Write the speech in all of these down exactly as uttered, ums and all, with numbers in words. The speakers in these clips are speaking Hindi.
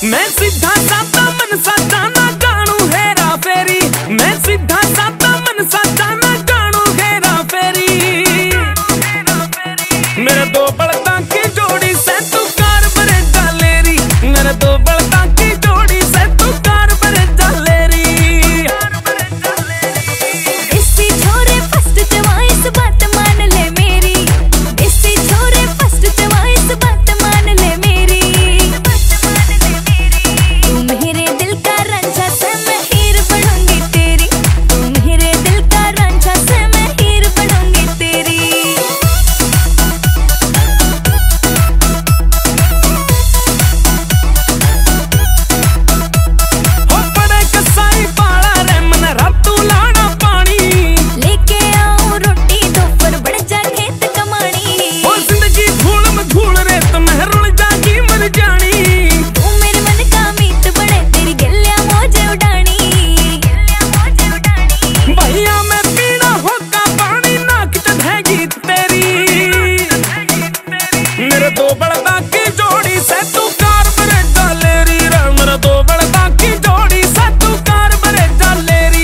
मैं सीधा साधा मन साधा ना गाणू हेरा फेरी, मैं सीधा साधा मन साधा ना गाणू हेरा फेरी। मेरे दो बलदा की जोड़ी से तू कार बरे जालेरी, मेरे दो बलदा की जोड़ी से तू कार बरे जालेरी। देसी छोरे फर्स्ट चॉइस बात मान ले मेरी, देसी छोरे फर्स्ट चॉइस बात मान ले मेरी। तू मेरे दिल का रांझा से मैं हीर बनूंगी तेरी, तू मेरे दिल का रांझा से मैं हीर बनूंगी तेरी। हो बड़े कसाई पाला रे मन रातू लाना पानी, लेके आऊं रोटी दो पर बढ़ जा खेत कमानी। हो जिंदगी धूल में धूल रे तो मैं रुल जागी मर जानी। तू मेरे मन का मीत बड़े तेरी गलियां मौज उड़ानी, गलियां मौज उड़ानी। भैया मैं पीना होगा पानी नाक चढ़ेगी तेरी। मेरे दो बलदा की जोड़ी से तू कार बरे जालेरी रे, मेरे दो बलदा की जोड़ी से तू कार बरे जालेरी।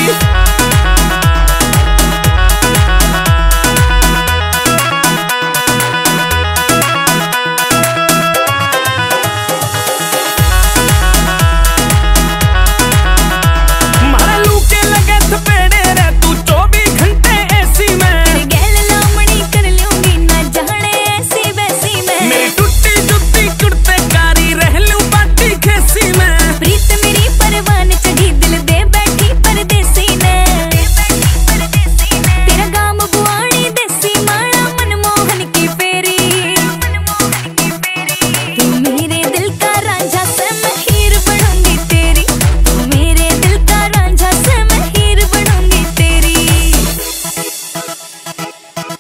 मारे लूके लगे थपेड़े रे तू चौबीस घंटे एसी में। तेरे गैल लामड़ी कर लूंगी ना जाने ऐसी वैसी मैं। मेरी टूटी जुत्ती कुर्ते कारी रह लूं बाटी खेसी में। प्रीत मेरी परवान चढ़ी दिल दे